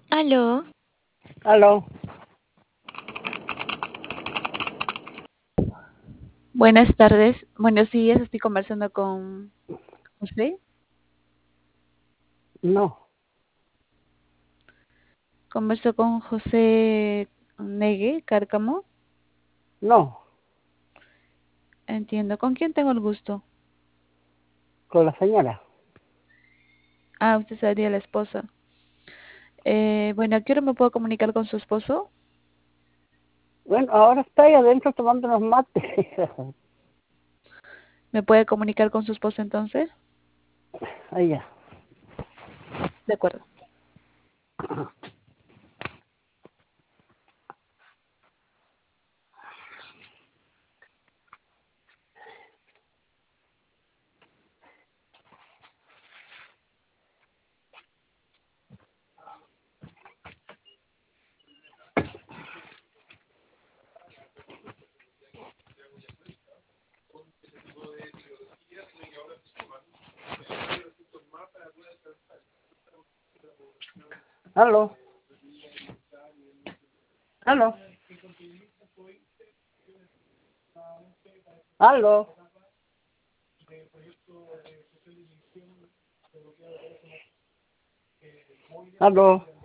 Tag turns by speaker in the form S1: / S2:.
S1: Aló,
S2: Aló,
S1: buenas tardes, buenos días, estoy conversando con José.
S2: no,
S1: Converso con José Negue Cárcamo.
S2: no,
S1: Entiendo. ¿Con quién tengo el gusto?
S2: con la señora.
S1: Ah, usted sería la esposa. Bueno, ¿a qué hora me puedo comunicar con su esposo?
S2: Bueno, ahora está ahí adentro tomando unos mates.
S1: ¿Me puede comunicar con su esposo entonces?
S2: Ahí ya.
S1: De acuerdo.
S2: Aló, aló, aló, aló.